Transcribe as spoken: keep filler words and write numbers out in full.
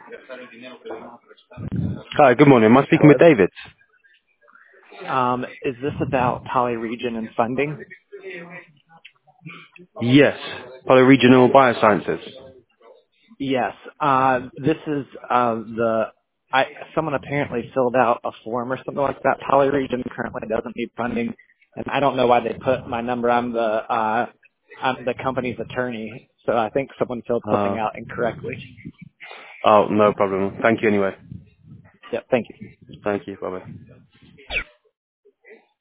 Hi, good morning. Am I speaking with Hello. David? Um, is this about Polyregion and funding? Yes. Polyregional Biosciences. Yes. Uh, this is uh, the I, someone apparently filled out a form or something like that. Polyregion currently doesn't need funding, and I don't know why they put my number. I'm the uh, I'm the company's attorney, so I think someone filled something Uh, out incorrectly. oh, no problem. Thank you anyway. Yep. Thank you. Thank you. Bye-bye.